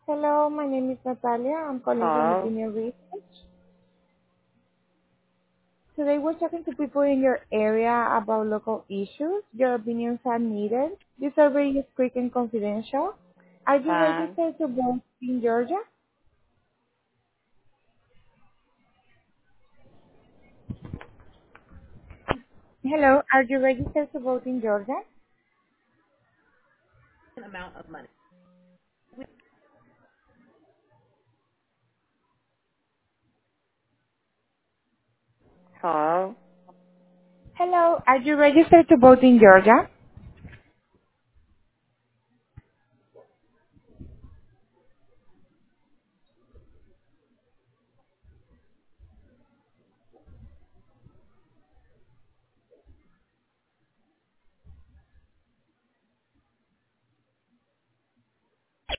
Hello, my name is Natalia. I'm calling from Hello. Opinion Research. Today we're talking to people in your area about local issues. Your opinions are needed. This survey is quick and confidential. Are you Fine. registered to vote in Georgia? Hello, are you registered to vote in Georgia? Amount of money. Hello. Hello, are you registered to vote in Georgia?